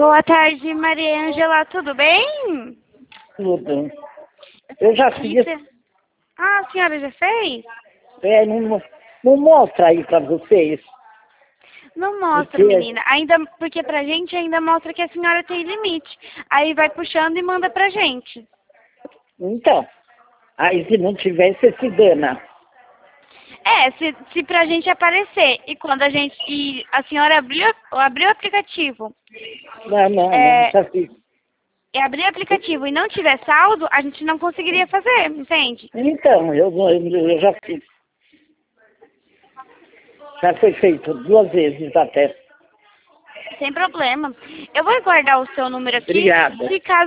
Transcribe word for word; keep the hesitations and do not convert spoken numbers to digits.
Boa tarde, Maria Ângela, tudo bem? Tudo. Eu já fiz. Ah, a senhora já fez? É, não, não mostra aí pra vocês. Não mostra, Porque- menina. Ainda, porque pra gente ainda mostra que a senhora tem limite. Aí vai puxando e manda pra gente. Então, aí se não tiver, você se dana. É, se, se pra gente aparecer. E quando a gente. E a senhora abriu, abriu o aplicativo. Não, não, É, não, já fiz. E abrir o aplicativo e não tiver saldo, a gente não conseguiria fazer, entende? Então, eu, eu, eu já fiz. Já foi feito duas vezes até. Sem problema. Eu vou guardar o seu número aqui. Obrigada. Se caso